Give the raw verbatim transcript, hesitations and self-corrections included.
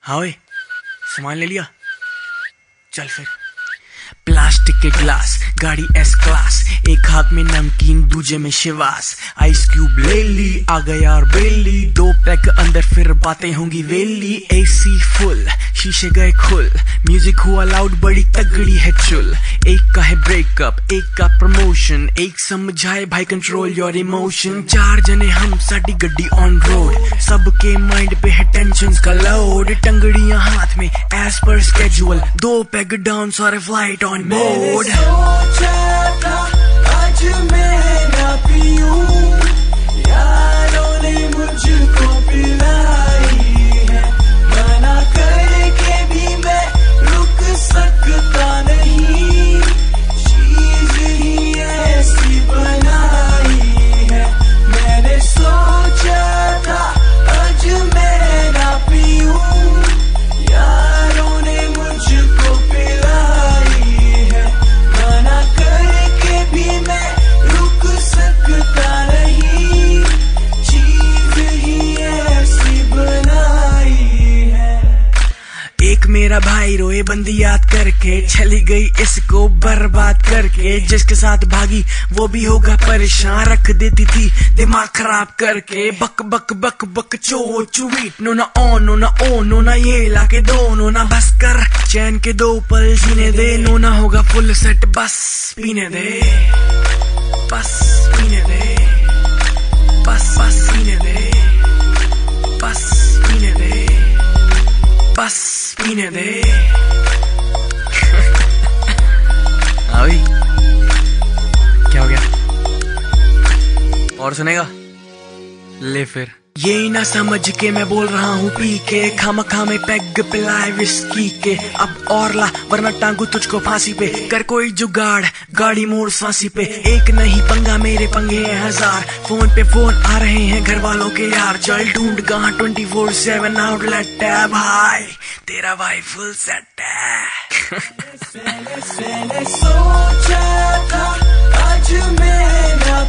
हाँ ओए, सामान ले लिया? चल फिर। प्लास्टिक के ग्लास, गाड़ी एस क्लास, एक हाथ में नमकीन दूजे में शिवास। आइस क्यूब ले ली, आ गया और बेली, दो पैक अंदर फिर बातें होंगी वेली। एसी फुल, शीशे गए खुल, म्यूजिक हुआ लाउड, बड़ी तगड़ी है चुल। एक का है ब्रेकअप, एक का प्रमोशन, एक समझाए भाई कंट्रोल योर इमोशन। चार जने हम, साडी गड्डी ऑन रोड, सबके माइंड पे है टेंशन का लोड। टंगड़ियां हाथ में एज पर स्केड्यूल, दो पैग डाउन, सारे फ्लाइट ऑन बोर्ड। सोचा था आज मैं ना पीऊं, यारों ने मुझको पिलाई है, मना करके भी मैं रुक सकता नहीं, चीज ही ऐसी बनाई है। मैंने सोचा था आज मैं ना पीऊं, यारों ने मुझको पिलाई है, मना करके भी मैं रुक सकता नहीं, चीज ही ऐसी बनाई है। एक मेरा भाई रोए बंदी याद करके, चली गई इसको बर्बाद करके। जिसके साथ भागी वो भी होगा परेशान, रख देती थी दिमाग खराब करके। बक बक बक बक चो चुवीट, नो ना ऑन नो ना ओ, नो ना ये लाके दो, नो ना बस कर, चैन के दो पल जीने दे। नो ना होगा फुल सेट, बस पीने दे, बस पीने दे, बस बस पीने दे, बस पीने दे, बस पीने दे। अभी क्या हो गया? और सुनेगा? ले फिर। ये ना समझ के मैं बोल रहा हूँ पी के, खामा खामे पैग पिलाए विस्की के। अब और ला वरना टांगू तुझको फांसी पे, कर कोई जुगाड़ गाड़ी मोड़ फांसी पे। एक नहीं पंगा मेरे पंगे हैं हजार, फोन पे फोन आ रहे हैं घर वालों के यार। चल ढूंढ कहाँ ट्वेंटी फोर सेवन आउटलेट है भाई, तेरा भाई फुल सेट है। मैंने सोचा था आज मैं ना